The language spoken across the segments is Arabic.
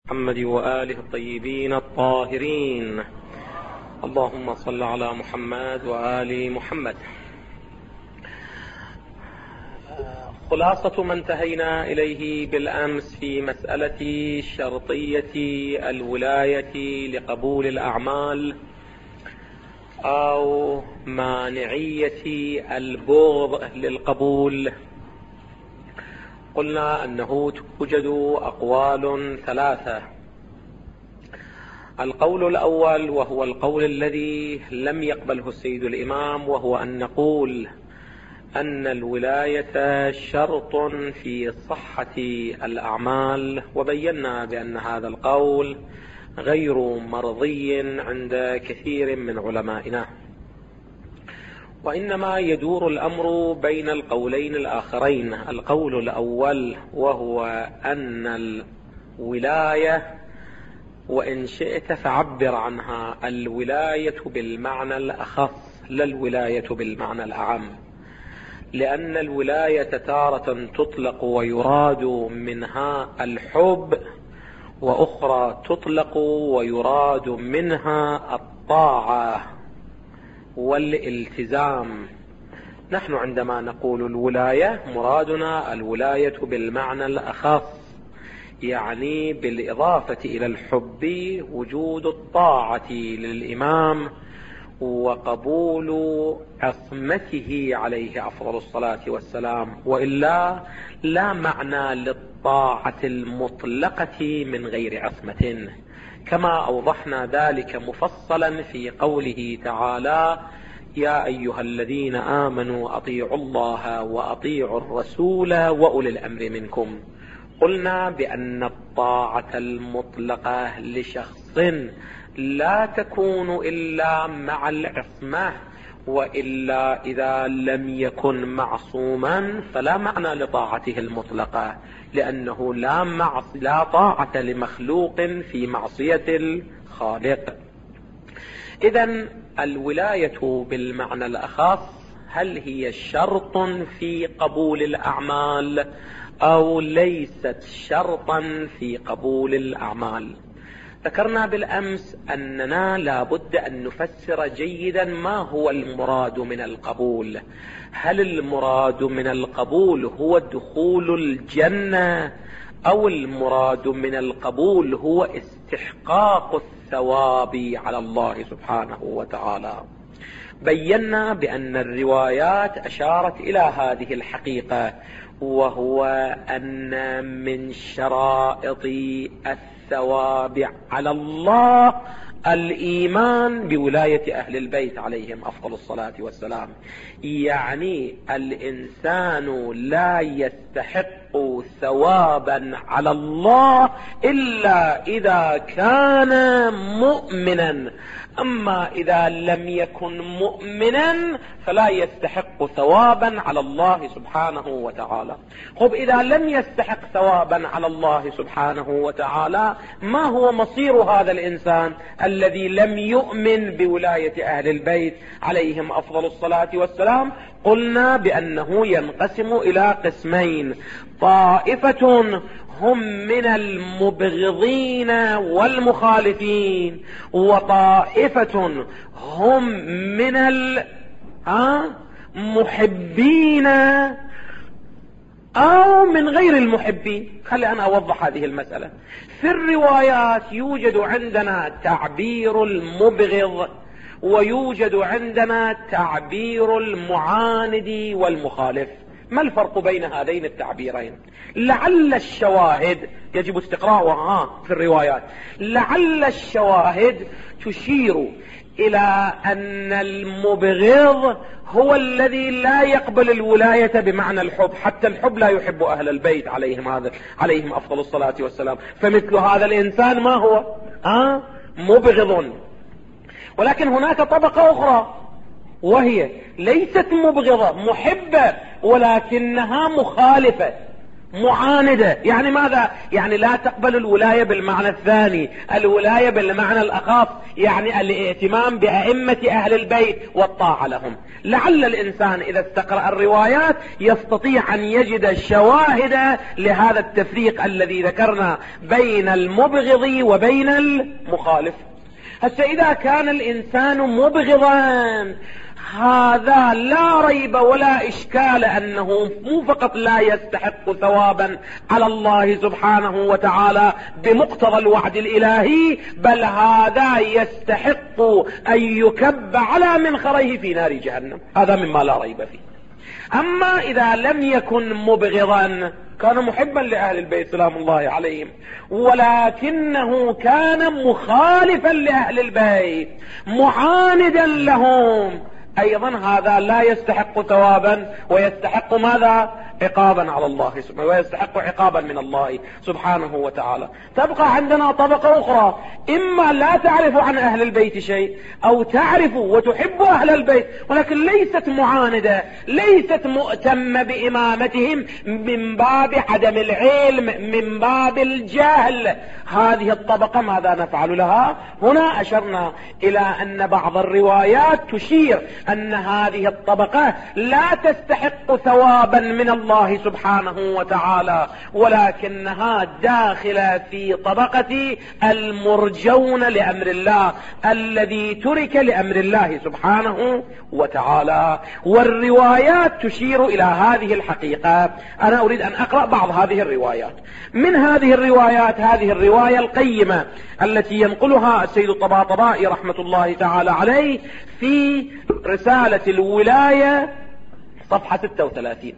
محمد وآله الطيبين الطاهرين. اللهم صل على محمد وآل محمد. خلاصة ما انتهينا إليه بالأمس في مسألة شرطية الولاية لقبول الأعمال أو مانعية البغض للقبول، قلنا أنه توجد أقوال ثلاثة. القول الأول وهو القول الذي لم يقبله السيد الإمام، وهو أن نقول أن الولاية شرط في صحة الأعمال، وبينا بأن هذا القول غير مرضي عند كثير من علمائنا، وإنما يدور الأمر بين القولين الآخرين. القول الأول وهو أن الولاية، وإن شئت فعبر عنها الولاية بالمعنى الأخص لا الولاية بالمعنى الأعم، لأن الولاية تارة تطلق ويراد منها الحب، وأخرى تطلق ويراد منها الطاعة والالتزام. نحن عندما نقول الولاية مرادنا الولاية بالمعنى الأخص، يعني بالإضافة إلى الحب وجود الطاعة للإمام وقبول عصمته عليه أفضل الصلاة والسلام، وإلا لا معنى للطاعة المطلقة من غير عصمة، كما أوضحنا ذلك مفصلا في قوله تعالى: يا أيها الذين آمنوا أطيعوا الله وأطيعوا الرسول وأولي الأمر منكم. قلنا بأن الطاعة المطلقة لشخص لا تكون إلا مع العصمة، وإلا إذا لم يكن معصوما فلا معنى لطاعته المطلقة، لأنه لا طاعة لمخلوق في معصية الخالق. إذن الولاية بالمعنى الأخص هل هي شرط في قبول الأعمال أو ليست شرطا في قبول الأعمال؟ ذكرنا بالأمس أننا لابد أن نفسر جيدا ما هو المراد من القبول. هل المراد من القبول هو دخول الجنة، أو المراد من القبول هو استحقاق الثواب على الله سبحانه وتعالى؟ بينا بأن الروايات أشارت إلى هذه الحقيقة، وهو أن من شرائط الثواب على الله الإيمان بولاية أهل البيت عليهم أفضل الصلاة والسلام. يعني الإنسان لا يستحق ثوابا على الله إلا إذا كان مؤمنا، أما إذا لم يكن مؤمنا فلا يستحق ثوابا على الله سبحانه وتعالى. خب إذا لم يستحق ثوابا على الله سبحانه وتعالى، ما هو مصير هذا الإنسان الذي لم يؤمن بولاية أهل البيت عليهم أفضل الصلاة والسلام؟ قلنا بأنه ينقسم إلى قسمين: طائفة هم من المبغضين والمخالفين، وطائفة هم من المحبين أو من غير المحبين. خلي أنا أوضح هذه المسألة. في الروايات يوجد عندنا تعبير المبغض، ويوجد عندنا تعبير المعاند والمخالف. ما الفرق بين هذين التعبيرين؟ لعل الشواهد يجب استقراءها في الروايات، لعل الشواهد تشير إلى أن المبغض هو الذي لا يقبل الولاية بمعنى الحب، حتى الحب لا يحب أهل البيت عليهم أفضل الصلاة والسلام. فمثل هذا الإنسان ما هو؟ مبغض. ولكن هناك طبقة أخرى وهي ليست مبغضة، محبة، ولكنها مخالفة. معاندة. يعني ماذا؟ يعني لا تقبل الولاية بالمعنى الثاني، الولاية بالمعنى الأخف، يعني الاهتمام بأئمة أهل البيت والطاعة لهم. لعل الإنسان إذا استقرأ الروايات يستطيع أن يجد شواهد لهذا التفريق الذي ذكرنا بين المبغض وبين المخالف. هسه إذا كان الإنسان مبغضا، هذا لا ريب ولا إشكال أنه مو فقط لا يستحق ثوابا على الله سبحانه وتعالى بمقتضى الوعد الإلهي، بل هذا يستحق أن يكب على منخريه في نار جهنم، هذا مما لا ريب فيه. أما إذا لم يكن مبغضا، كان محبا لأهل البيت سلام الله عليهم، ولكنه كان مخالفا لأهل البيت معاندا لهم، أيضا هذا لا يستحق ثوابا ويستحق ماذا؟ عقابا على الله سبحانه، ويستحق عقابا من الله سبحانه وتعالى. تبقى عندنا طبقة أخرى، إما لا تعرف عن أهل البيت شيء، أو تعرف وتحب أهل البيت ولكن ليست معاندة، ليست مؤتمة بإمامتهم من باب عدم العلم، من باب الجهل. هذه الطبقة ماذا نفعل لها؟ هنا أشرنا إلى أن بعض الروايات تشير أن هذه الطبقة لا تستحق ثوابا من الله سبحانه وتعالى، ولكنها داخلة في طبقة المرجون لأمر الله، الذي ترك لأمر الله سبحانه وتعالى. والروايات تشير إلى هذه الحقيقة. أنا أريد أن أقرأ بعض هذه الروايات. من هذه الروايات هذه الرواية القيمة التي ينقلها السيد الطباطبائي رحمة الله تعالى عليه في رسالة الولاية صفحة 36.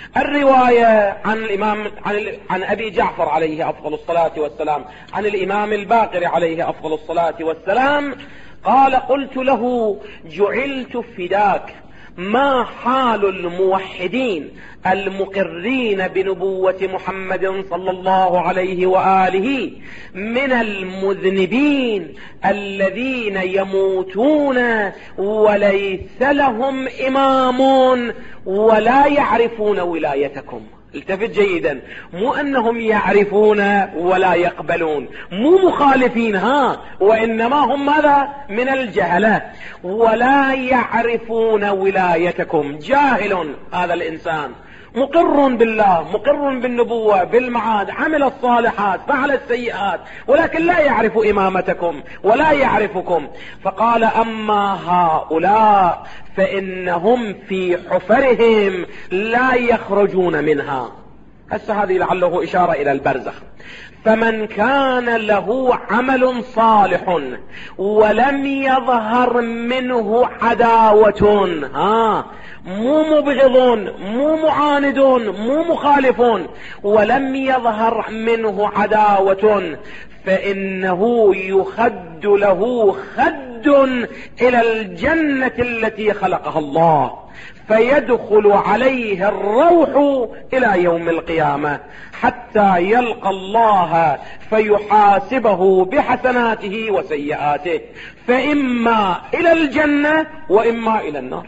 الرواية عن الإمام عن أبي جعفر عليه أفضل الصلاة والسلام، عن الإمام الباقر عليه أفضل الصلاة والسلام، قال: قلت له: جعلت فداك، ما حال الموحدين المقرين بنبوة محمد صلى الله عليه وآله من المذنبين الذين يموتون وليس لهم إمام ولا يعرفون ولايتكم. التفت جيدا، مو أنهم يعرفون ولا يقبلون، مو مخالفين، وإنما هم ماذا؟ من الجهلة. ولا يعرفون ولايتكم، جاهل هذا الإنسان، مقر بالله، مقر بالنبوة، بالمعاد، عمل الصالحات، فعل السيئات، ولكن لا يعرف إمامتكم ولا يعرفكم. فقال: أما هؤلاء فإنهم في حفرهم لا يخرجون منها. هسه هذه لعله إشارة إلى البرزخ. فمن كان له عمل صالح ولم يظهر منه عداوة، مو مبغضون، مو معاندون، مو مخالفون، ولم يظهر منه عداوة، فإنه يخد له خد إلى الجنة التي خلقها الله، فيدخل عليه الروح إلى يوم القيامة حتى يلقى الله فيحاسبه بحسناته وسيئاته، فإما إلى الجنة وإما إلى النار.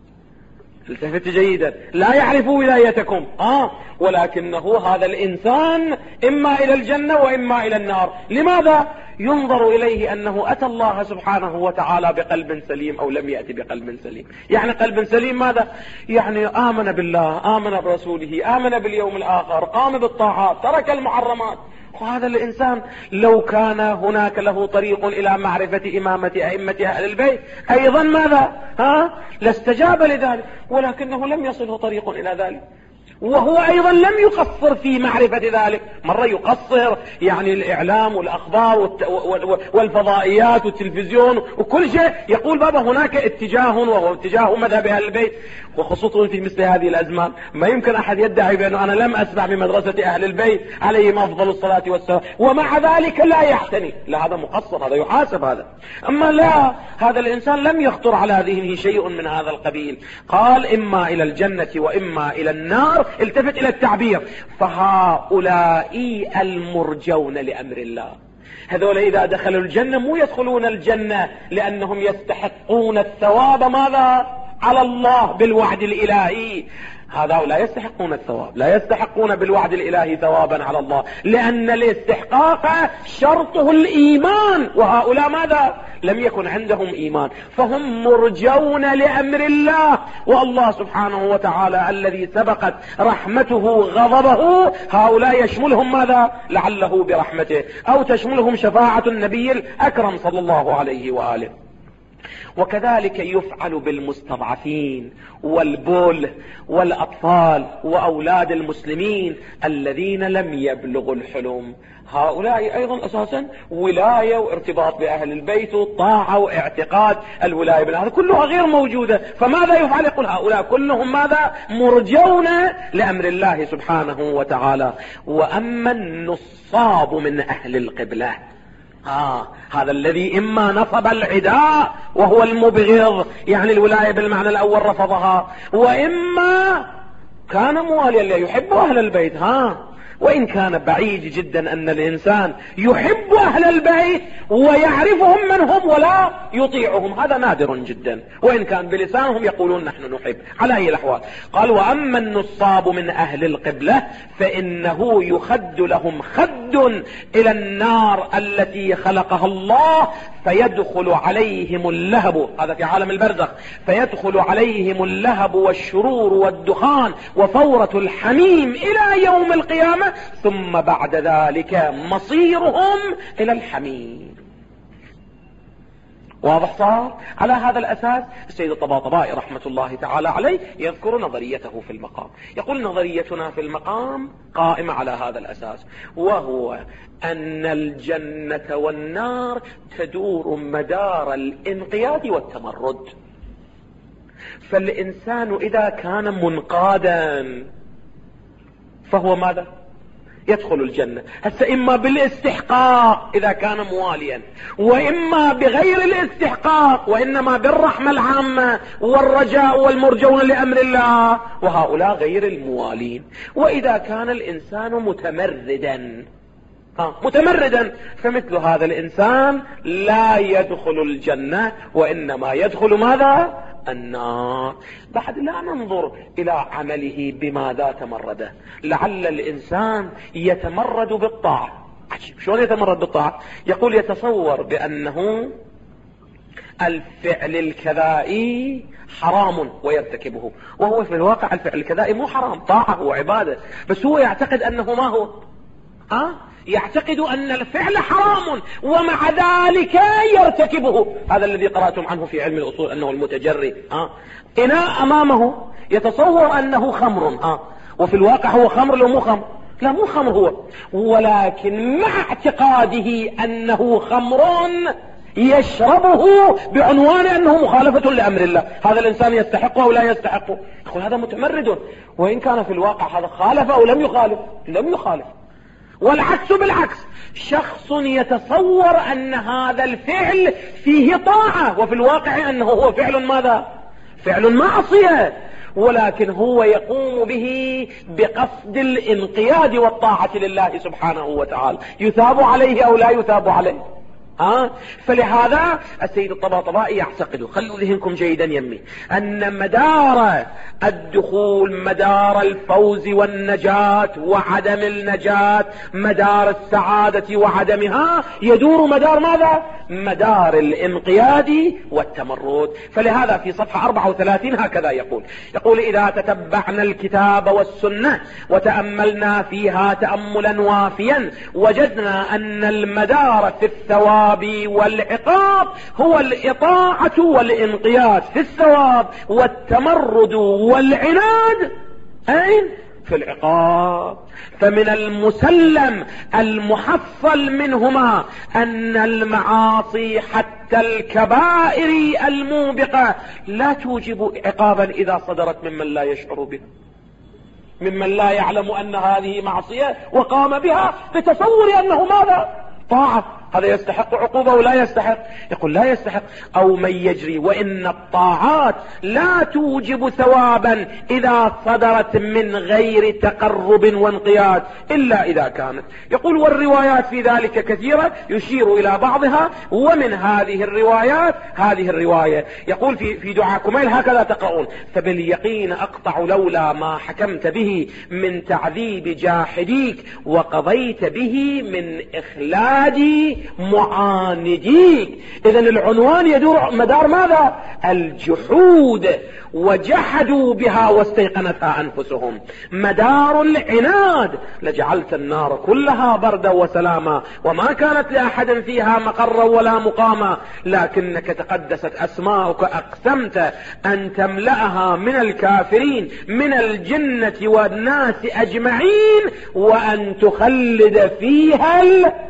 التفت جيدا، لا يعرف ولايتكم، ولكنه هذا الإنسان إما إلى الجنة وإما إلى النار. لماذا؟ ينظر إليه أنه أتى الله سبحانه وتعالى بقلب سليم أو لم يأتي بقلب سليم. يعني قلب سليم ماذا؟ يعني آمن بالله، آمن برسوله، آمن باليوم الآخر، قام بالطاعات، ترك المحرمات. وهذا الإنسان لو كان هناك له طريق إلى معرفة إمامة أئمة أهل البيت أيضا ماذا؟ لاستجاب لذلك، ولكنه لم يصله طريق إلى ذلك، وهو أيضا لم يقصر في معرفة ذلك. مرة يقصر، يعني الإعلام والأخبار والفضائيات والتلفزيون وكل شيء يقول بابا هناك اتجاه، وهو اتجاه مذهب أهل البيت. وخصوصا في مثل هذه الأزمان ما يمكن أحد يدعي بأنه أنا لم أسمع بمدرسة أهل البيت عليهم أفضل الصلاة والسلام ومع ذلك لا يعتني. لا، هذا مقصر، هذا يحاسب هذا. أما لا، هذا الإنسان لم يخطر على ذهنه شيء من هذا القبيل. قال: إما إلى الجنة وإما إلى النار. التفت إلى التعبير: فهؤلاء المرجون لأمر الله. هذول إذا دخلوا الجنة مو يدخلون الجنة لأنهم يستحقون الثواب ماذا؟ على الله بالوعد الإلهي. هؤلاء لا يستحقون الثواب، لا يستحقون بالوعد الإلهي ثوابا على الله، لأن الاستحقاق شرطه الإيمان، وهؤلاء ماذا؟ لم يكن عندهم إيمان، فهم مرجون لأمر الله. والله سبحانه وتعالى الذي سبقت رحمته غضبه، هؤلاء يشملهم ماذا؟ لعله برحمته، أو تشملهم شفاعة النبي الأكرم صلى الله عليه وآله. وكذلك يفعل بالمستضعفين والبول والأطفال وأولاد المسلمين الذين لم يبلغوا الحلم. هؤلاء أيضا أساسا ولاية وارتباط بأهل البيت وطاعة واعتقاد الولاية بالأهل كلها غير موجودة، فماذا يفعل؟ يقول هؤلاء كلهم ماذا؟ مرجون لأمر الله سبحانه وتعالى. وأما النصاب من أهل القبلة، هذا الذي إما نصب العداء وهو المبغض، يعني الولاية بالمعنى الأول رفضها، وإما كان مواليا يحب أهل البيت. وإن كان بعيد جدا أن الإنسان يحب أهل البيت ويعرفهم من هم ولا يطيعهم، هذا نادر جدا، وإن كان بلسانهم يقولون نحن نحب. على أي الأحوال قال وأما النصاب من أهل القبلة فإنه يخد لهم خد إلى النار التي خلقها الله، فيدخل عليهم اللهب، هذا في عالم البرزخ، فيدخل عليهم اللهب والشرور والدخان وفورة الحميم إلى يوم القيامة، ثم بعد ذلك مصيرهم إلى الحميم. واضح صار؟ على هذا الأساس السيد الطباطبائي رحمة الله تعالى عليه يذكر نظريته في المقام، يقول نظريتنا في المقام قائمة على هذا الأساس، وهو أن الجنة والنار تدور مدار الانقياد والتمرد. فالإنسان إذا كان منقادا فهو ماذا؟ يدخل الجنة. هسه إما بالاستحقاق إذا كان مواليا، وإما بغير الاستحقاق، وإنما بالرحمة العامة والرجاء والمرجون لأمر الله، وهؤلاء غير الموالين. وإذا كان الإنسان متمردا فمثل هذا الإنسان لا يدخل الجنة، وإنما يدخل ماذا؟ النار. بعد لا ننظر إلى عمله بماذا تمرده، لعل الإنسان يتمرد بالطاعة. شلون يتمرد بالطاعة؟ يقول يتصور بأنه الفعل الكذائي حرام ويرتكبه، وهو في الواقع الفعل الكذائي مو حرام، طاعة وعبادة، بس هو يعتقد أنه ما هو يعتقد أن الفعل حرام ومع ذلك يرتكبه. هذا الذي قرأتم عنه في علم الأصول أنه المتجري إناء أمامه يتصور أنه خمر، وفي الواقع هو خمر لو مو خمر؟ لا مو خمر هو، ولكن مع اعتقاده أنه خمر يشربه بعنوان أنه مخالفة لأمر الله. هذا الإنسان يستحقه أو لا يستحقه؟ يقول هذا متمرد، وإن كان في الواقع هذا خالف أو لم يخالف؟ لم يخالف. والعكس بالعكس، شخص يتصور أن هذا الفعل فيه طاعة، وفي الواقع أنه هو فعل ماذا؟ فعل معصية، ولكن هو يقوم به بقصد الانقياد والطاعة لله سبحانه وتعالى، يثاب عليه أو لا يثاب عليه؟ فلهذا السيد الطباطبائي يعتقد، خلوا ذهنكم جيدا يمي، أن مدار الدخول، مدار الفوز والنجاة وعدم النجاة، مدار السعادة وعدمها، يدور مدار ماذا؟ مدار الانقياد والتمرد. فلهذا في صفحة 34 هكذا يقول إذا تتبعنا الكتاب والسنة وتأملنا فيها تأملا وافيا، وجدنا أن المدار في الثواب والعقاب هو الإطاعة والانقياد في الثواب، والتمرد والعناد أين؟ في العقاب. فمن المسلم المحصل منهما أن المعاصي حتى الكبائر الموبقة لا توجب عقابا إذا صدرت ممن لا يشعر بها، ممن لا يعلم أن هذه معصية وقام بها بتصور أنه ماذا؟ طاعة. هذا يستحق عقوبة ولا يستحق؟ يقول لا يستحق. أو من يجري، وإن الطاعات لا توجب ثوابا إذا صدرت من غير تقرب وانقياد إلا إذا كانت. يقول والروايات في ذلك كثيرة، يشير إلى بعضها. ومن هذه الروايات هذه الرواية، يقول في دعاء كميل هكذا تقرؤون: فباليقين أقطع لولا ما حكمت به من تعذيب جاحديك، وقضيت به من إخلاد معانديك. إذن العنوان يدور مدار ماذا؟ الجحود، وجحدوا بها واستيقنتها أنفسهم. مدار العناد: لجعلت النار كلها بردا وسلاما وما كانت لأحد فيها مقرا ولا مقاما، لكنك تقدست أسماؤك أقسمت أن تملأها من الكافرين من الجنة والناس أجمعين، وأن تخلد فيها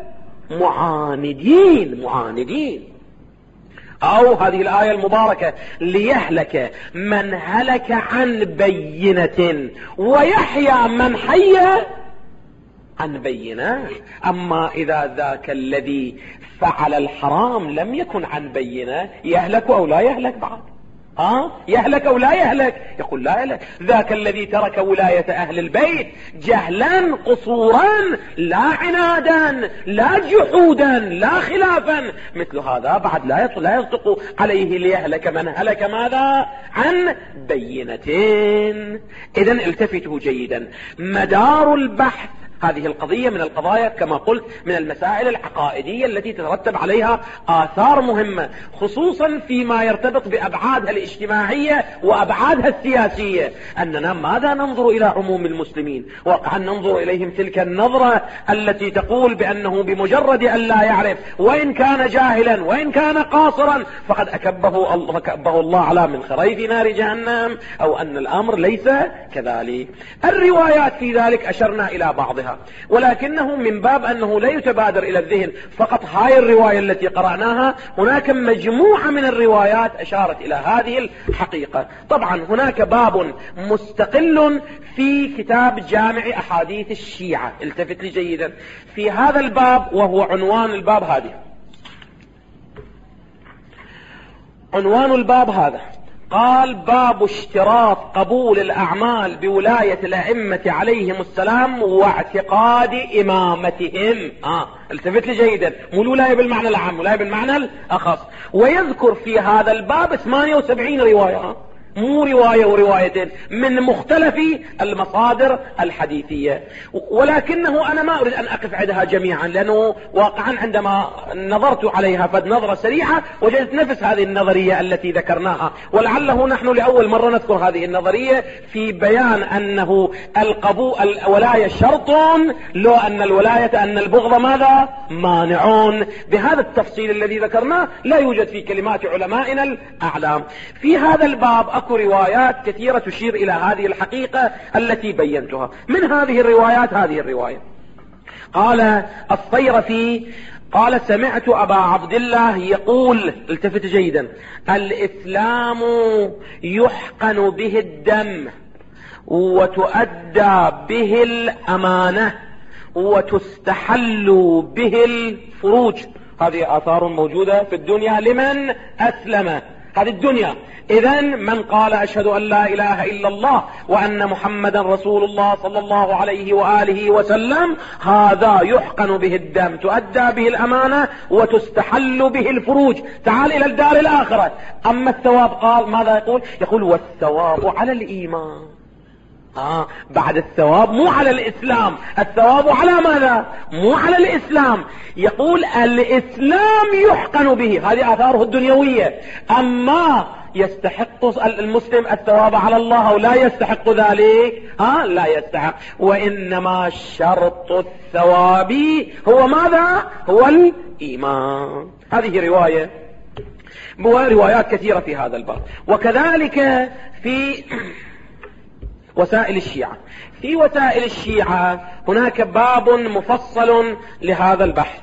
المعاندين. أو هذه الآية المباركة: ليهلك من هلك عن بينة ويحيى من حي عن بينة. أما إذا ذاك الذي فعل الحرام لم يكن عن بينة، يهلك أو لا يهلك بعد؟ يهلك أو لا يهلك؟ يقول لا يهلك. ذاك الذي ترك ولاية أهل البيت جهلا قصورا لا عنادا لا جحودا لا خلافا، مثل هذا بعد لا يصدق عليه ليهلك من هلك ماذا؟ عن بينتين. إذن التفتوا جيدا. مدار البحث هذه القضية من القضايا كما قلت من المسائل العقائدية التي تترتب عليها آثار مهمة، خصوصا فيما يرتبط بأبعادها الاجتماعية وأبعادها السياسية. أننا ماذا ننظر إلى عموم المسلمين؟ واقعا ننظر إليهم تلك النظرة التي تقول بأنه بمجرد أن لا يعرف، وإن كان جاهلا وإن كان قاصرا، فقد أكبه الله على منخري في نار جهنم، أو أن الأمر ليس كذلك. الروايات في ذلك أشرنا إلى بعضها، ولكنه من باب أنه لا يتبادر إلى الذهن فقط هاي الرواية التي قرأناها، هناك مجموعة من الروايات أشارت إلى هذه الحقيقة. طبعا هناك باب مستقل في كتاب جامع أحاديث الشيعة، التفت لي جيدا في هذا الباب، وهو عنوان الباب هذه، عنوان الباب هذا قال: باب اشتراط قبول الأعمال بولاية الأئمة عليهم السلام واعتقاد إمامتهم. التفت لي جيدا، مو الولاية بالمعنى العام، ولاية بالمعنى الأخص. ويذكر في هذا الباب 78 رواية، مو رواية وروايتين، من مختلف المصادر الحديثية. ولكنه أنا ما أريد أن أقف عندها جميعا، لأنه واقعا عندما نظرت عليها فد نظرة سريعة وجدت نفس هذه النظرية التي ذكرناها، ولعله نحن لأول مرة نذكر هذه النظرية في بيان أنه الولاية شرط، لو أن الولاية أن البغض ماذا؟ مانعون. بهذا التفصيل الذي ذكرناه لا يوجد في كلمات علمائنا الأعلام. في هذا الباب أكو روايات كثيرة تشير إلى هذه الحقيقة التي بينتها. من هذه الروايات هذه الرواية: قال الصيرفي قال: سمعت أبا عبد الله يقول، التفت جيدا: الإسلام يحقن به الدم وتؤدى به الأمانة وتستحل به الفروج. هذه آثار موجودة في الدنيا لمن أسلم، هذه الدنيا. إذن من قال أشهد أن لا إله إلا الله وأن محمدا رسول الله صلى الله عليه وآله وسلم، هذا يحقن به الدم، تؤدى به الأمانة، وتستحل به الفروج. تعال إلى الدار الآخرة. أما الثواب قال ماذا يقول؟ يقول: والثواب على الإيمان. بعد الثواب مو على الإسلام، الثواب على ماذا؟ مو على الإسلام. يقول الإسلام يحقن به، هذه آثاره الدنيوية. أما يستحق المسلم الثواب على الله أو لا يستحق ذلك؟ لا يستحق. وإنما شرط الثواب هو ماذا؟ هو الإيمان. هذه رواية، وروايات كثيرة في هذا الباب. وكذلك في وسائل الشيعة، في وسائل الشيعة هناك باب مفصل لهذا البحث.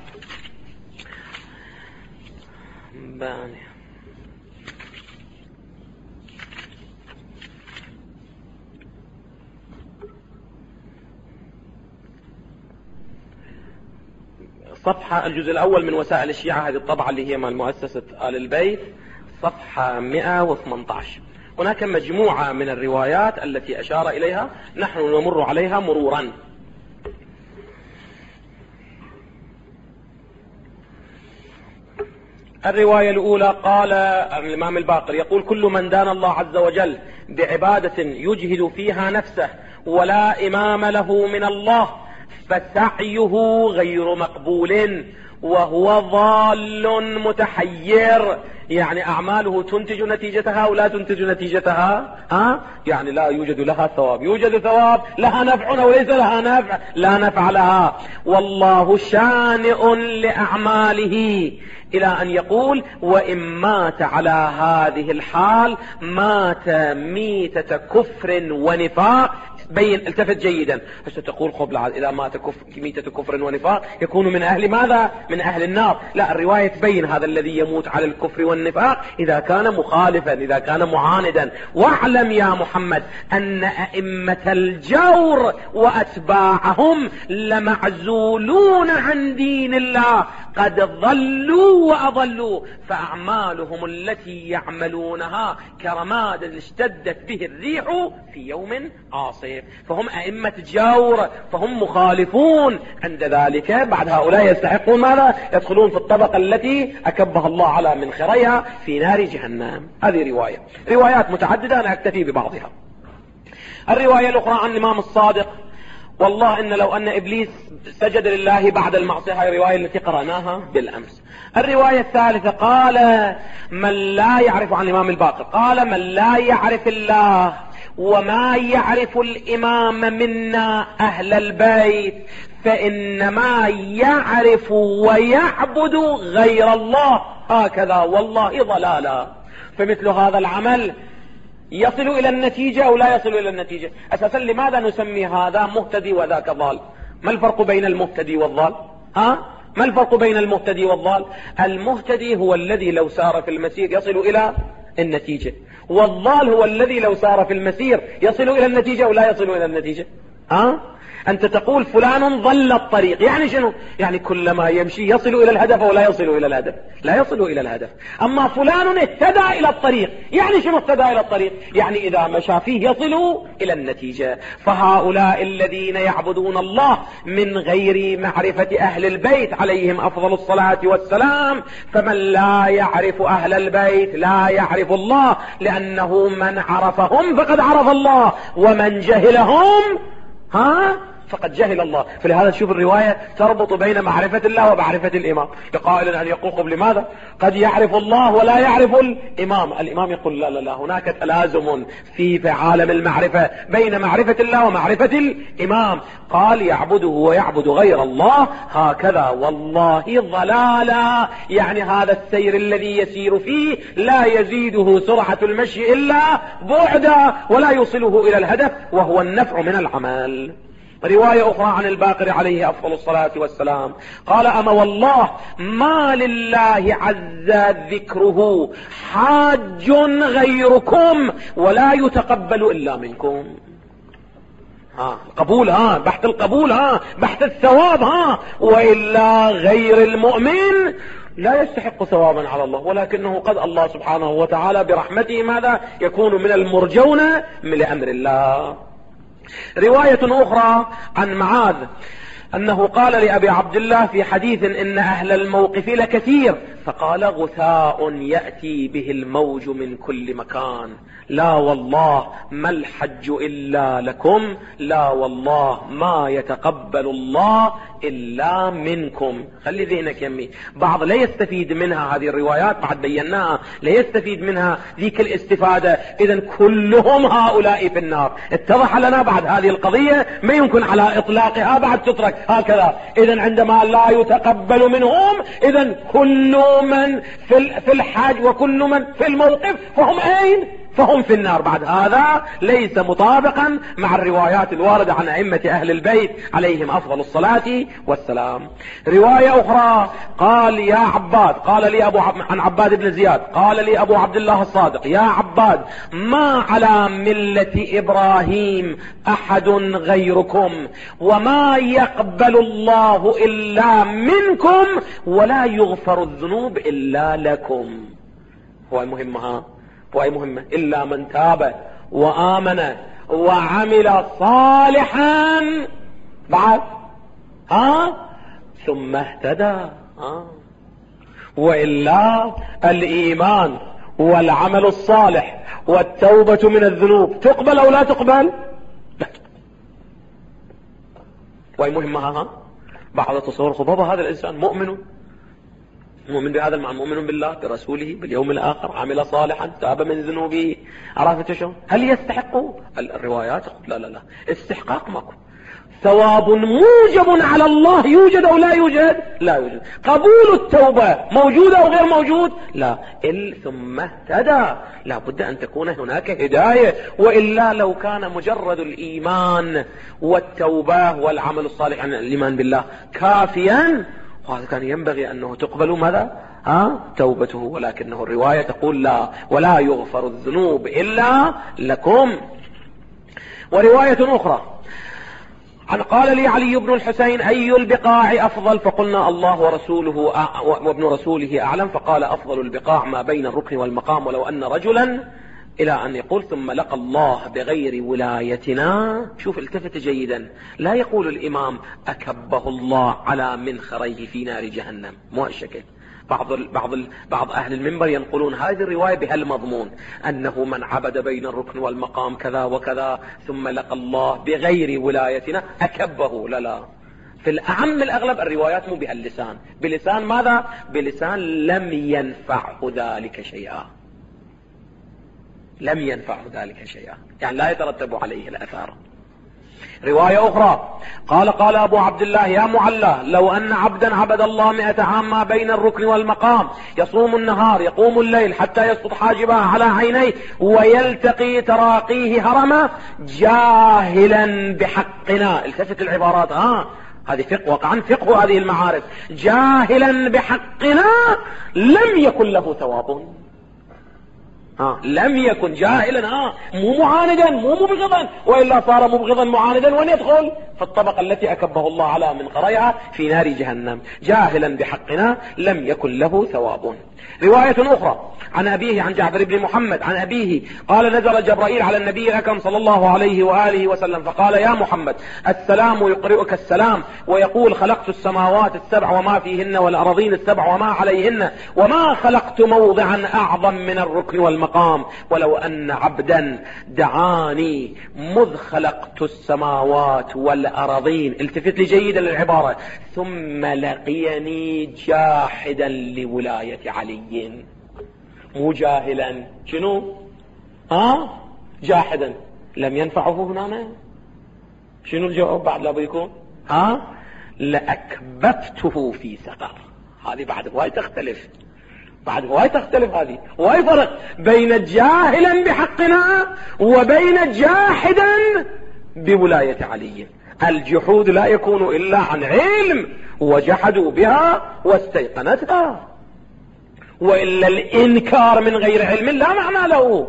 صفحة الجزء الأول من وسائل الشيعة، هذه الطبعة اللي هي مال مؤسسة آل البيت، صفحة 118. هناك مجموعة من الروايات التي أشار إليها، نحن نمر عليها مرورا. الرواية الأولى قال الإمام الباقر يقول: كل من دان الله عز وجل بعبادة يجهد فيها نفسه ولا إمام له من الله فسعيه غير مقبول وهو ضال متحير. يعني أعماله تنتج نتيجتها ولا تنتج نتيجتها، يعني لا يوجد لها ثواب، يوجد ثواب لها نفع وليس لها نفع، لا نفع لها. والله شانئ لأعماله، إلى أن يقول: وإن مات على هذه الحال مات ميتة كفر ونفاق. بين، التفت جيدا. ستقول قبل إذا مات ميتة كفر ونفاق يكون من أهل ماذا؟ من أهل النار. لا، الرواية تبين هذا الذي يموت على الكفر والنفاق إذا كان مخالفا، إذا كان معاندا. واعلم يا محمد أن أئمة الجور وأتباعهم لمعزولون عن دين الله، قد ضلوا وأضلوا، فأعمالهم التي يعملونها كرماد اشتدت به الريح في يوم عاصف. فهم أئمة جور، فهم مخالفون. عند ذلك بعد هؤلاء يستحقون ماذا؟ يدخلون في الطبقة التي أكبها الله على منخريها في نار جهنم. هذه رواية، روايات متعددة، أنا أكتفي ببعضها. الرواية الأخرى عن الإمام الصادق: والله إن لو أن إبليس سجد لله بعد المعصية. هذه الرواية التي قرأناها بالأمس. الرواية الثالثة قال: من لا يعرف، عن الإمام الباقر قال: من لا يعرف الله وما يعرف الإمام منا أهل البيت فإنما يعرف ويعبد غير الله، هكذا والله ضلالا. فمثل هذا العمل يصل إلى النتيجة أو لا يصل إلى النتيجة. أساسا لماذا نسمي هذا مهتدي وذاك ضال؟ ما الفرق بين المهتدي والضال؟ ما الفرق بين المهتدي والضال؟ المهتدي هو الذي لو سار في المسير يصل إلى النتيجة، والضال هو الذي لو سار في المسير يصل إلى النتيجة أو لا يصل إلى النتيجة. أنت تقول فلان ضل الطريق، يعني شنو؟ يعني كلما يمشي يصل إلى الهدف أو لا يصل إلى الهدف؟ لا يصل إلى الهدف. أما فلان اهتدى إلى الطريق، يعني شنو اهتدى إلى الطريق؟ يعني إذا مشى فيه يصل إلى النتيجة. فهؤلاء الذين يعبدون الله من غير معرفة أهل البيت عليهم أفضل الصلاة والسلام، فمن لا يعرف أهل البيت لا يعرف الله، لأنه من عرفهم فقد عرف الله، ومن جهلهم فقد جهل الله. فلهذا تشوف الرواية تربط بين معرفة الله ومعرفة الإمام. لقائل أن يقول لماذا؟ قد يعرف الله ولا يعرف الإمام. الإمام يقول لا لا لا، هناك تلازم في عالم المعرفة بين معرفة الله ومعرفة الإمام. قال: يعبده ويعبد غير الله، هكذا والله ضلالا. يعني هذا السير الذي يسير فيه لا يزيده سرعة المشي إلا بعدا، ولا يوصله إلى الهدف وهو النفع من العمل. رواية أخرى عن الباقر عليه أفضل الصلاة والسلام قال: أما والله ما لله عز ذكره حاج غيركم ولا يتقبل إلا منكم. قبول، بحث القبول، بحث الثواب، وإلا غير المؤمن لا يستحق ثوابا على الله، ولكنه قد الله سبحانه وتعالى برحمته ماذا؟ يكون من المرجون من أمر الله. رواية أخرى عن معاذ أنه قال لأبي عبد الله في حديث: إن أهل الموقف لكثير، فقال: غثاء يأتي به الموج من كل مكان، لا والله ما الحج إلا لكم، لا والله ما يتقبل الله إلا منكم. خلي ذهنك يمي، بعض لا يستفيد منها هذه الروايات، بعد بيناها، لا يستفيد منها ذيك الاستفادة. إذن كلهم هؤلاء في النار. اتضح لنا بعد هذه القضية ما يمكن على إطلاقها بعد تترك هكذا. إذن عندما لا يتقبل منهم، إذن كل من في الحاج وكل من في الموقف فهم أين؟ فهم في النار. بعد هذا ليس مطابقا مع الروايات الواردة عن أئمة أهل البيت عليهم أفضل الصلاة والسلام. رواية أخرى قال يا عباد، قال لي عن عباد بن زياد قال لي أبو عبد الله الصادق: يا عباد، ما على ملة إبراهيم أحد غيركم، وما يقبل الله إلا منكم، ولا يغفر الذنوب إلا لكم. هو مهمة، وهي مهمة: إلا من تاب وآمن وعمل صالحا بعد ثم اهتدى. وإلا الإيمان والعمل الصالح والتوبة من الذنوب تقبل أو لا تقبل؟ لا. وهي مهمة. بعض تصور خطبة: هذا الإنسان مؤمن بهذا المعنى، مؤمن بالله برسوله باليوم الآخر، عمل صالحا، تاب من ذنوبه. عرفت شو؟ هل يستحق؟ الروايات لا استحقاق ماكو. ثواب موجب على الله يوجد أو لا يوجد؟ لا يوجد. قبول التوبة موجود أو غير موجود؟ لا. ثم اهتدى، لا بد أن تكون هناك هداية، وإلا لو كان مجرد الإيمان والتوبة والعمل الصالح عن الإيمان بالله كافيا، وهذا كان ينبغي أنه تقبل ماذا؟ توبته. ولكنه الرواية تقول لا، ولا يغفر الذنوب إلا لكم. ورواية أخرى قال لي علي بن الحسين: أي البقاع أفضل؟ فقلنا: الله ورسوله وابن رسوله أعلم. فقال: أفضل البقاع ما بين الركن والمقام، ولو أن رجلا، إلى أن يقول: ثم لقى الله بغير ولايتنا. شوف، التفت جيدا، لا يقول الإمام أكبه الله على منخريه في نار جهنم، مو الشكل. بعض أهل المنبر ينقلون هذه الرواية بهالمضمون، أنه من عبد بين الركن والمقام كذا وكذا ثم لقى الله بغير ولايتنا أكبه. لا، في الأعم الأغلب الروايات مو بهاللسان. بلسان ماذا؟ بلسان لم ينفعه ذلك شيئا، لم ينفعه ذلك شيئا، يعني لا يترتب عليه الأثار. رواية أخرى قال أبو عبد الله: يا معلى، لو أن عبدا عبد الله 100 عام ما بين الركن والمقام، يصوم النهار يقوم الليل حتى يسقط حاجبها على عينيه ويلتقي تراقيه هرما، جاهلا بحقنا. التفت العبارات، هذه فقه، وقعا فقه هذه المعارف. جاهلا بحقنا لم يكن له ثواب. لم يكن جاهلا، مو معاندا، مو مبغضا، وإلا صار مبغضا معاندا وان يدخل في الطبقة التي أكبه الله على منقريها في نار جهنم. جاهلا بحقنا لم يكن له ثواب. رواية أخرى عن أبيه عن جعفر بن محمد عن أبيه قال: نزل جبرائيل على النبي الأكرم صلى الله عليه وآله وسلم فقال: يا محمد، السلام يقرئك السلام، ويقول: خلقت السماوات السبع وما فيهن والأرضين السبع وما عليهن، وما خلقت موضعا أعظم من الركن والمقام، ولو أن عبدا دعاني مذ خلقت السماوات والأرضين. التفت لي جيدا للعبارة: ثم لقيني جاحدا لولاية علي. مو جاهلا، شنو؟ جاحدا، لم ينفعه هنا. شنو الجواب بعد؟ لا بيكون لأكببته في سقر. هذه بعد هواي تختلف، هذه هواي فرق بين جاهلا بحقنا وبين جاحدا بولاية علي. الجحود لا يكون إلا عن علم، وجحدوا بها واستيقنتها، وإلا الإنكار من غير علم لا معنى له.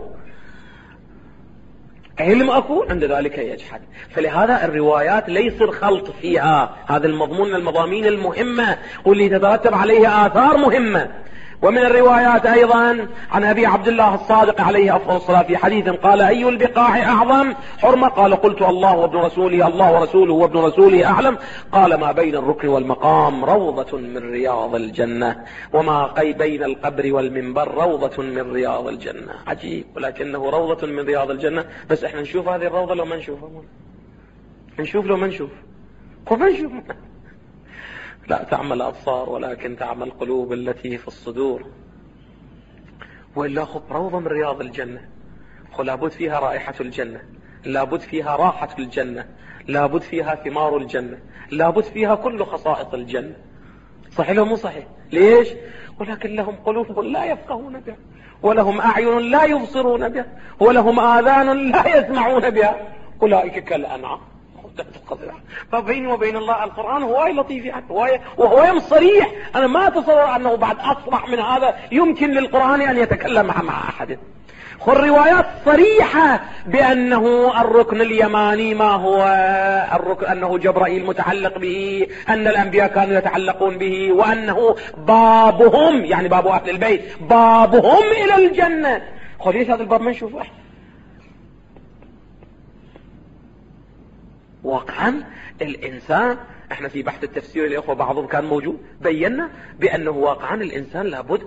علم أكون عند ذلك يجحد. فلهذا الروايات ليس الخلط فيها، هذا المضمون من المضامين المهمة واللي تترتب عليها آثار مهمة. ومن الروايات أيضا عن أبي عبد الله الصادق عليه أفضل الصلاة في حديث قال: أي البقاع أعظم حرمة؟ قال: قلت: الله وابن رسوله، الله ورسوله وابن رسوله أعلم. قال: ما بين الركن والمقام روضة من رياض الجنة، وما بين القبر والمنبر روضة من رياض الجنة. عجيب، ولكنه روضة من رياض الجنة. بس احنا نشوف هذه الروضة لو ما نشوفها؟ نشوف لو ما نشوف؟ لا تعمل الأبصار ولكن تعمل القلوب التي في الصدور. وإلا خب روضة من رياض الجنة، لابد فيها رائحة الجنة، لابد فيها راحة الجنة، لابد فيها ثمار الجنة، لابد فيها كل خصائص الجنة. صحيح لو مو صحيح؟ ليش؟ ولكن لهم قلوب لا يفقهون بها، ولهم أعين لا يبصرون بها، ولهم آذان لا يسمعون بها، أولئك كالأنعام. فبيني وبين الله القرآن هواي لطيف يعني، وهو صريح. أنا ما أتصور أنه بعد أصرح من هذا يمكن للقرآن أن يتكلم مع أحد. الروايات صريحة بأنه الركن اليماني ما هو الركن، أنه جبرائيل متعلق به، أن الأنبياء كانوا يتعلقون به، وأنه بابهم يعني باب أهل البيت بابهم إلى الجنة. ليش هذا الباب ما نشوفه؟ واقعا الإنسان، احنا في بحث التفسير الأخوة بعضهم كان موجود، بينا بأنه واقعا الإنسان لابد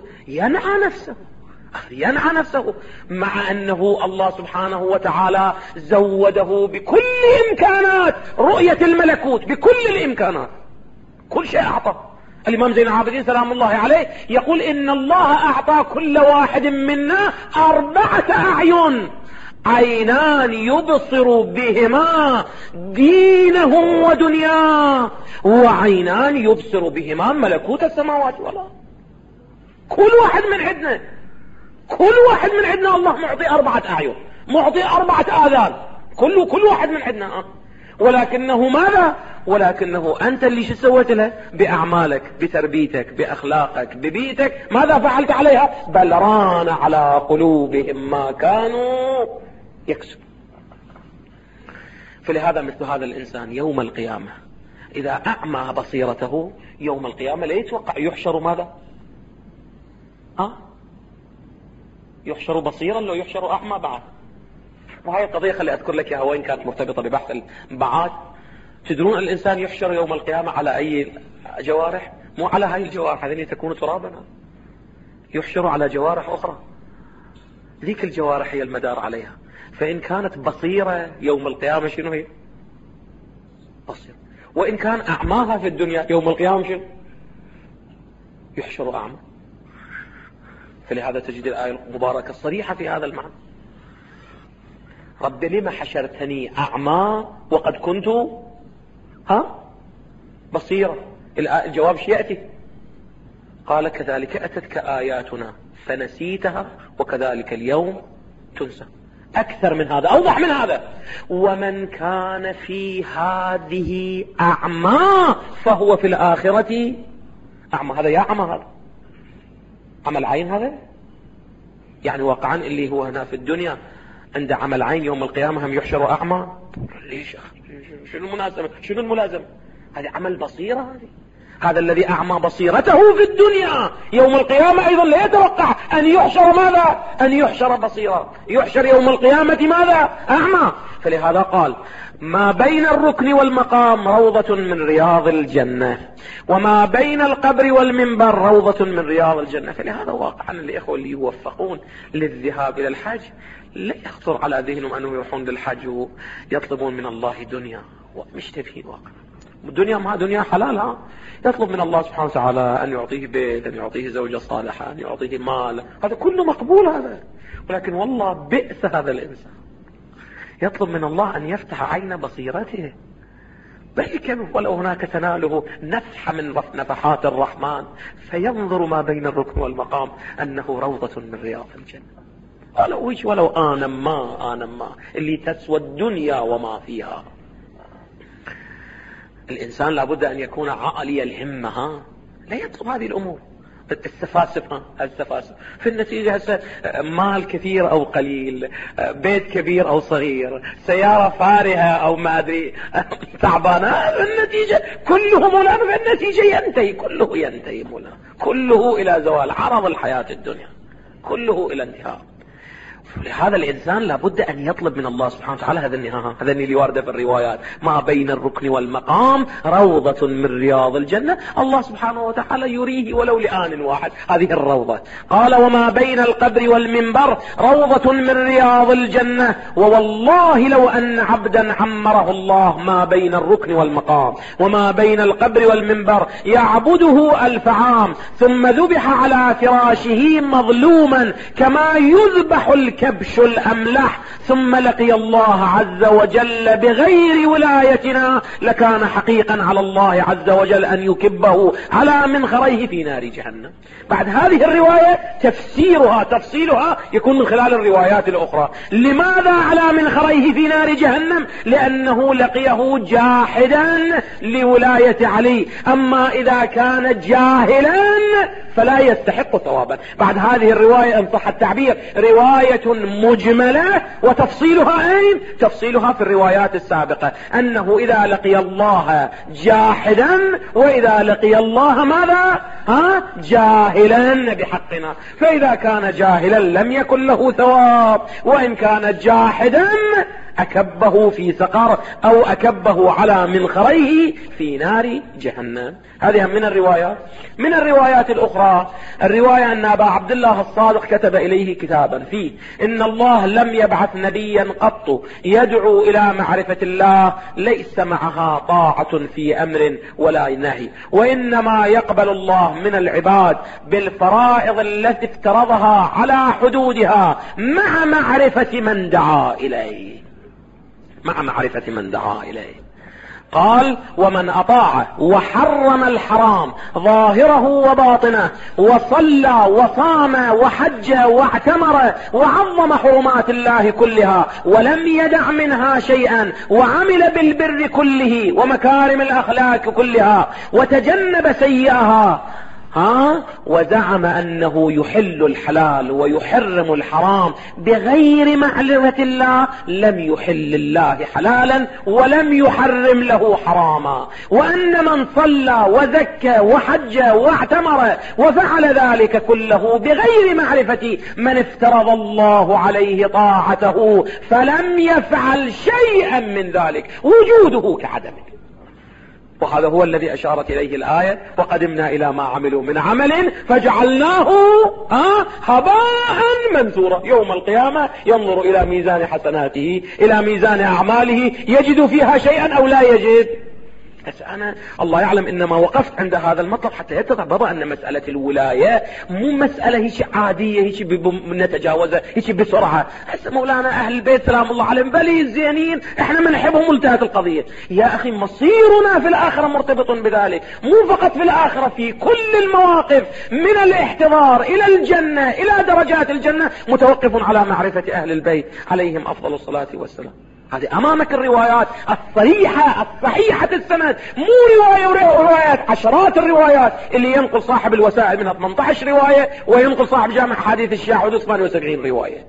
ينعى نفسه مع أنه الله سبحانه وتعالى زوده بكل إمكانات رؤية الملكوت، بكل الإمكانات، كل شيء أعطى. الإمام زين العابدين سلام الله عليه يقول إن الله أعطى كل واحد منا 4 أعين، عينان يبصر بهما دينه ودنياه، وعينان يبصر بهما ملكوت السماوات والأرض. كل واحد من عندنا الله معطي 4 أعين، معطي 4 آذان، كل واحد من عندنا. ولكنه ماذا؟ ولكنه أنت اللي شو سويت له؟ بأعمالك، بتربيتك، بأخلاقك، ببيئتك، ماذا فعلت عليها؟ بل ران على قلوبهم ما كانوا يكسب. فلهذا مثل هذا الإنسان يوم القيامة إذا أعمى بصيرته يوم القيامة لا يتوقع يحشر ماذا؟ يحشر بصيرا لو يحشر أعمى بعد. وهي القضية خلي أذكر لك إياها وين كانت مرتبطة ببحث البعاد. تدرون الإنسان يحشر يوم القيامة على أي جوارح؟ مو على هاي الجوارح هذه تكون ترابا، يحشر على جوارح أخرى، ذيك الجوارح هي المدار عليها. فإن كانت بصيرة يوم القيامة شنو هي؟ بصيرة. وإن كان أعماها في الدنيا يوم القيامة شنو؟ يحشر أعمى. فلهذا تجد الآية المباركة الصريحة في هذا المعنى. رب لما حشرتني أعمى وقد كنت بصيرة؟ الجواب يأتي قال كذلك أتتك آياتنا فنسيتها وكذلك اليوم تنسى. أكثر من هذا، أوضح من هذا. ومن كان في هذه أعمى فهو في الآخرة أعمى. هذا يا أعمى، هذا عمل عين، هذا يعني واقعا اللي هو هنا في الدنيا عند عمل عين يوم القيامة هم يحشر أعمى. ليش شنو المناسبة؟ شنو الملازمة؟ هذا عمل بصيرة. هذا الذي أعمى بصيرته في الدنيا يوم القيامة أيضا لا يتوقع أن يحشر ماذا؟ أن يحشر بصيرا، يحشر يوم القيامة ماذا؟ أعمى. فلهذا قال ما بين الركن والمقام روضة من رياض الجنة، وما بين القبر والمنبر روضة من رياض الجنة. فلهذا واقعا الإخوة اللي يوفقون للذهاب إلى الحج لا يخطر على ذهنهم أنهم يروحون للحج ويطلبون من الله دنيا، ومشتبهين واقعا. الدنيا ما دنيا حلال، يطلب من الله سبحانه وتعالى أن يعطيه بيت، أن يعطيه زوجة صالحة، أن يعطيه مال، هذا كله مقبول هذا. ولكن والله بئس هذا الإنسان يطلب من الله أن يفتح عين بصيرته، بل كان ولو هناك تناله نفحة من نفحات الرحمن فينظر ما بين الركن والمقام أنه روضة من رياض الجنة. ولو آنم ما اللي تسوى الدنيا وما فيها. الإنسان لابد أن يكون عالي الهمة، لا يطلب هذه الأمور السفاسف. في النتيجة مال كثير أو قليل، بيت كبير أو صغير، سيارة فارهة أو ما أدري تعبانة، النتيجة كله مولانا، في النتيجة ينتهي، كله ينتهي مولانا، كله إلى زوال، عرض الحياة الدنيا كله إلى انتهاء. لهذا الإنسان لابد أن يطلب من الله سبحانه وتعالى هذا النهاية، هذا اللي ورد في الروايات ما بين الركن والمقام روضة من رياض الجنة. الله سبحانه وتعالى يريه ولو لآن واحد هذه الروضة. قال وما بين القبر والمنبر روضة من رياض الجنة. ووالله لو أن عبدا عمره الله ما بين الركن والمقام وما بين القبر والمنبر يعبده 1000 عام ثم ذبح على فراشه مظلوما كما يذبح الكلب كبش الأملح ثم لقي الله عز وجل بغير ولايتنا لكان حقيقا على الله عز وجل أن يكبه على منخريه في نار جهنم. بعد هذه الرواية تفصيلها يكون من خلال الروايات الأخرى. لماذا على منخريه في نار جهنم؟ لأنه لقيه جاحدا لولاية علي، أما إذا كان جاهلا فلا يستحق ثوابا. بعد هذه الرواية إن صح التعبير رواية مجملة، وتفصيلها أين؟ تفصيلها في الروايات السابقة، أنه إذا لقي الله جاحدا وإذا لقي الله ماذا؟ جاهلا بحقنا. فإذا كان جاهلا لم يكن له ثواب، وإن كان جاحدا أكبه في سقر أو أكبه على منخريه في نار جهنم. هذه من الروايات الأخرى الرواية أن أبا عبد الله الصادق كتب إليه كتابا فيه إن الله لم يبعث نبيا قط يدعو إلى معرفة الله ليس معها طاعة في أمر ولا نهي، وإنما يقبل الله من العباد بالفرائض التي افترضها على حدودها مع معرفة من دعا إليه. قال ومن أطاع وحرم الحرام ظاهره وباطنه وصلى وصام وحج واعتمر وعظم حرمات الله كلها ولم يدع منها شيئا وعمل بالبر كله ومكارم الأخلاق كلها وتجنب سيئها وزعم أنه يحل الحلال ويحرم الحرام بغير معرفة الله لم يحل الله حلالا ولم يحرم له حراما، وأن من صلى وزكى وحج واعتمر وفعل ذلك كله بغير معرفة من افترض الله عليه طاعته فلم يفعل شيئا من ذلك وجوده كعدمه. وهذا هو الذي أشارت إليه الآية وقدمنا إلى ما عملوا من عمل فجعلناه هباء منثورا. يوم القيامة ينظر إلى ميزان حسناته إلى ميزان أعماله يجد فيها شيئا أو لا يجد. بس أنا الله يعلم إنما وقفت عند هذا المطلب حتى يتضح بابا أن مسألة الولاية مو مسألة هيك عادية هيك نتجاوزها هيك بسرعة. هسه مولانا أهل البيت سلام الله عليهم بلي الزينين احنا منحبهم وانتهت القضية. يا أخي مصيرنا في الآخرة مرتبط بذلك، مو فقط في الآخرة، في كل المواقف من الاحتضار إلى الجنة إلى درجات الجنة متوقف على معرفة أهل البيت عليهم أفضل الصلاة والسلام. هذه أمامك الروايات الصحيحة السند، مو روايات عشرات الروايات اللي ينقل صاحب الوسائل منها 18 رواية وينقل صاحب جامع حديث الشيعة 78 رواية،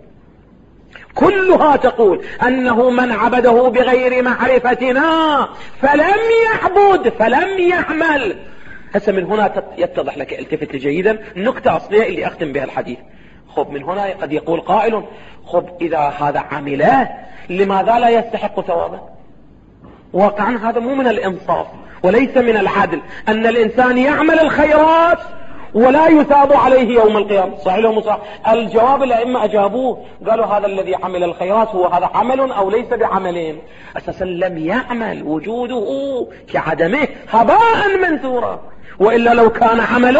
كلها تقول أنه من عبده بغير معرفتنا فلم يعبد فلم يعمل. هسه من هنا يتضح لك، التفت جيدا النقطة أصلية اللي أختم بها الحديث. خب من هنا قد يقول قائل خب إذا هذا عمله لماذا لا يستحق ثوابا؟ واقعا هذا مو من الإنصاف وليس من العدل أن الإنسان يعمل الخيرات ولا يثاب عليه يوم القيامة. صحيح لو مصح الجواب الأئمة أجابوه قالوا هذا الذي عمل الخيرات هو هذا عمل أو ليس بعمل أساسا لم يعمل وجوده كعدمه هباء منثورا، وإلا لو كان عمل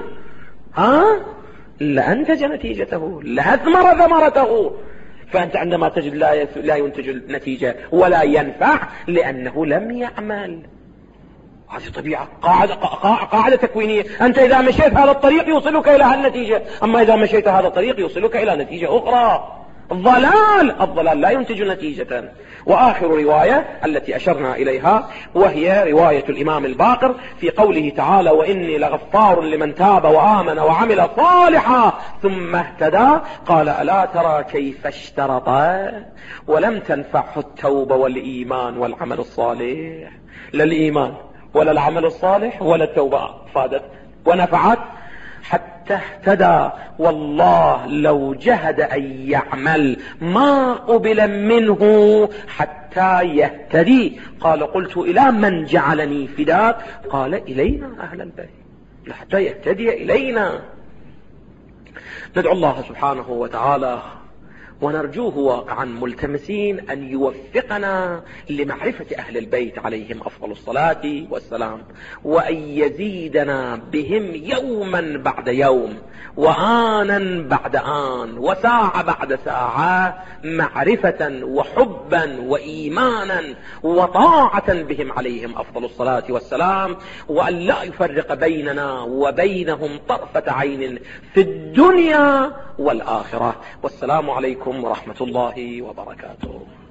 لأنتج نتيجته لأثمر ثمرته. فأنت عندما تجد لا ينتج النتيجة ولا ينفع لأنه لم يعمل. هذه طبيعة قاعدة تكوينية. أنت إذا مشيت هذا الطريق يوصلك إلى هالنتيجة، أما إذا مشيت هذا الطريق يوصلك إلى نتيجة أخرى. الضلال لا ينتج نتيجة. وآخر رواية التي أشرنا إليها وهي رواية الإمام الباقر في قوله تعالى وإني لغفار لمن تاب وآمن وعمل صالحا ثم اهتدى قال ألا ترى كيف اشترط ولم تنفعه التوبة والإيمان والعمل الصالح. لا الإيمان ولا العمل الصالح ولا التوبة فادت ونفعت حتى اهتدى. والله لو جهد أن يعمل ما قبل منه حتى يهتدي. قال قلت إلى من جعلني فداك؟ قال إلينا أهل البيت حتى يهتدي إلينا. ندعو الله سبحانه وتعالى ونرجوه واقعا ملتمسين أن يوفقنا لمعرفة أهل البيت عليهم أفضل الصلاة والسلام، وأن يزيدنا بهم يوما بعد يوم وآنا بعد آن وساعة بعد ساعة معرفة وحبا وإيمانا وطاعة بهم عليهم أفضل الصلاة والسلام، وأن لا يفرق بيننا وبينهم طرفة عين في الدنيا والآخرة. والسلام عليكم ورحمة الله وبركاته.